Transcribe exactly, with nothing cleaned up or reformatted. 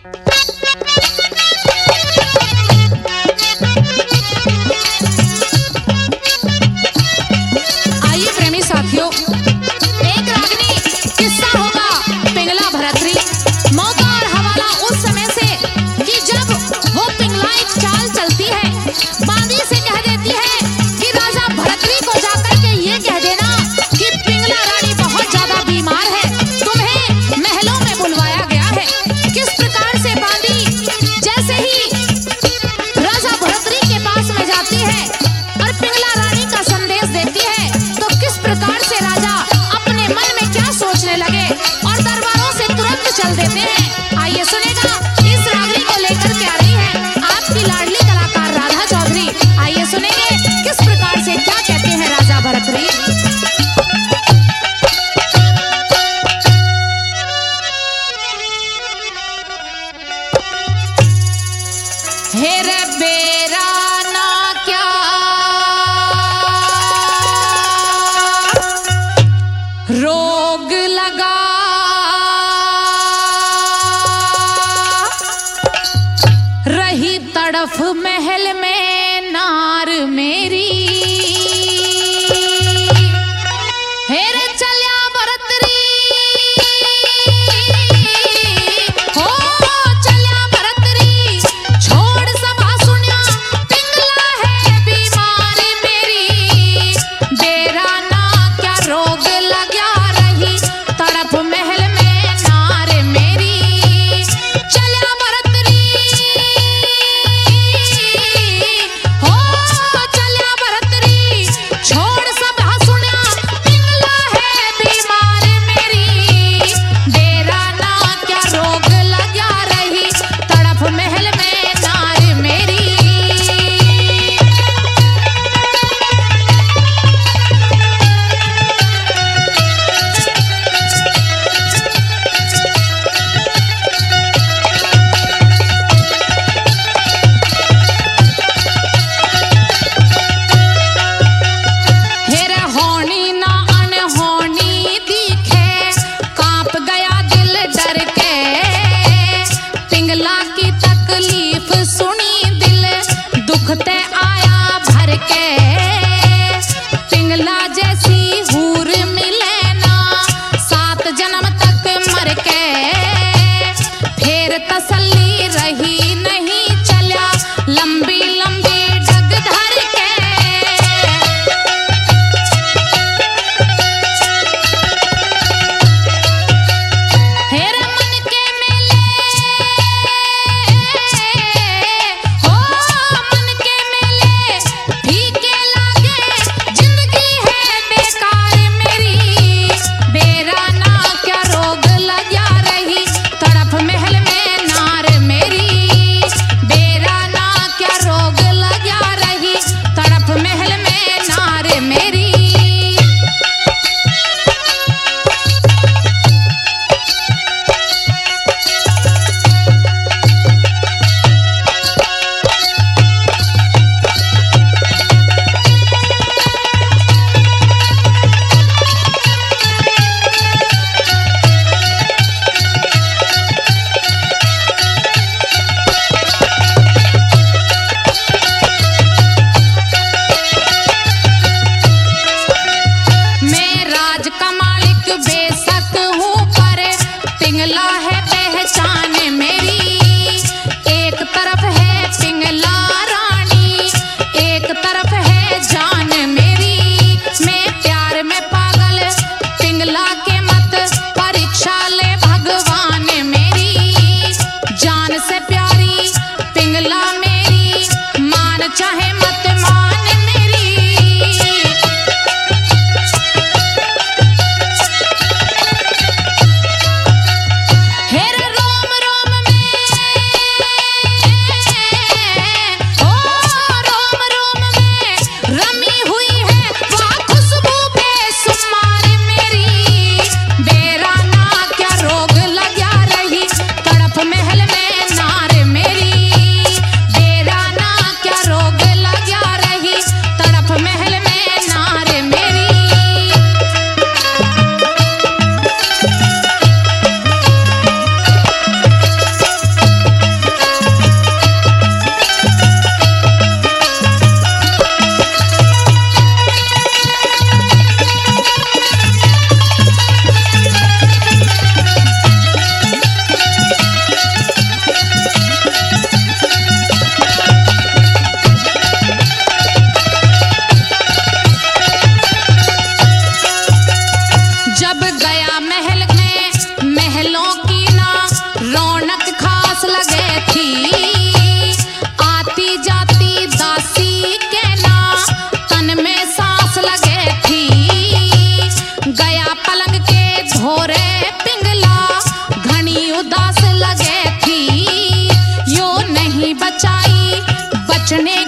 तड़फ महल में नार मेरी हेर चलिया बरतरी हो चलिया बरतरी छोड़ सभा सुनिया पिंगला है बीमारी मेरी डेरा ना क्या रोग लग्या रही तड़फ महल में नार मेरी चलिया बरतरी हो चलिया बरतरी छोड़ सभा सुनिया पिंगला है बीमार मेरी डेरा ना क्या रोग लग्या रही तड़फ महल में नार मेरी हेरे होनी ना अनहोनी दिखे कांप गया दिल डर के पिंगला की तकलीफ सुनी दिल दुखते आया भर के पिंगला जैसी हूर मिले ना सात जन्म तक मर के फिर तसल्ली रही नहीं चलिया लंबी लंबी डग धर के हेर मन के मेले हो मन के मेले फीके लागे जिंदगी है बेकार मेरी बेरा ना क्या रोग लग्या रही तड़फ महल में नार मेरी बेरा ना क्या रोग लग्या रही तड़फ महल में नार मेरी मैं राज का मालिक बेशक हूँ पर पिंगला है पहचान मेरी एक तरफ है पिंगला रानी एक तरफ है जान मेरी मैं प्यार में पागल पिंगला के मत परीक्षा ले भगवान मेरी जान से प्यारी पिंगला मेरी मान चाहे मत मान मेरी हेर रोम रोम में हो रोम रोम में रमी हुई है वह खुशबू बेशुमार मेरी बेरा ना क्या रोग लग्या रही तड़फ महल में नार मेरी बेरा ना क्या रोग लग्या थी। आती जाती दासी के ना तन में सांस लगे थी। गया पलंग के धोरे पिंगला घनी उदास लगे थी। यो नहीं बचाई बचने